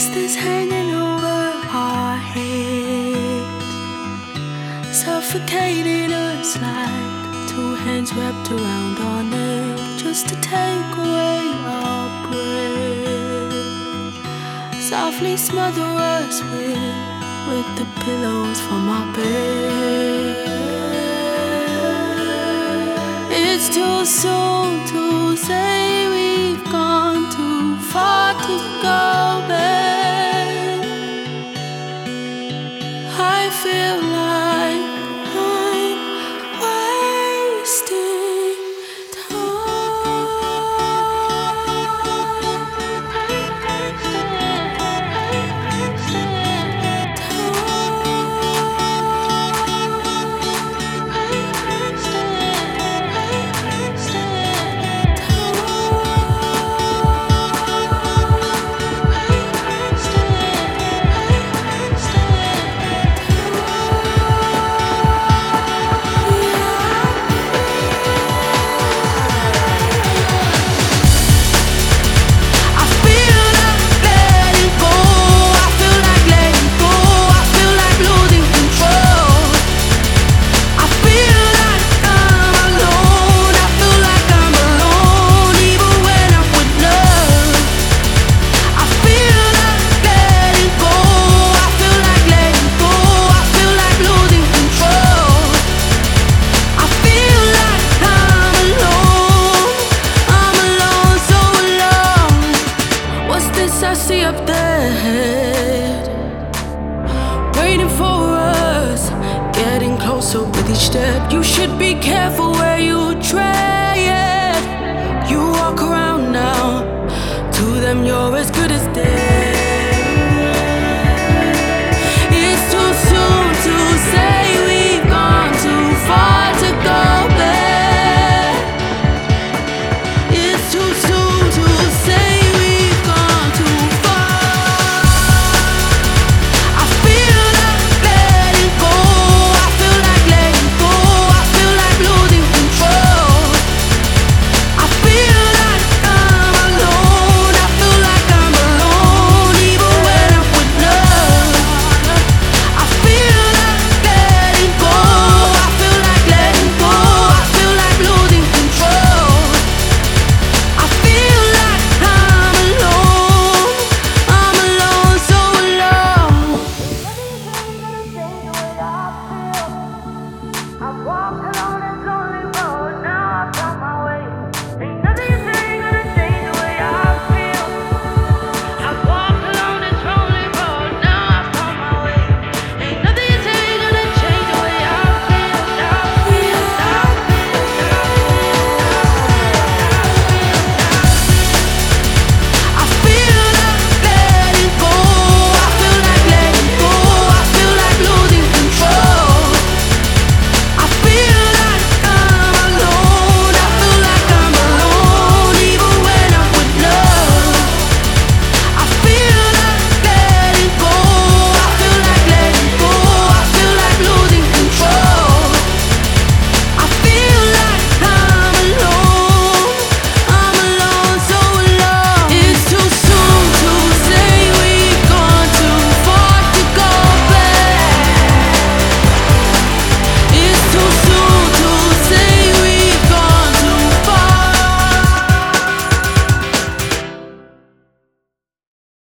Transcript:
What's this hanging over our heads? Suffocating us like two hands wrapped around our neck, just to take away our breath. Softly smother us with the pillows from our bed. It's too soon to say we've gone too far to go back. I feel like I'm wasting I see up there, waiting for us, getting closer with each step. You should be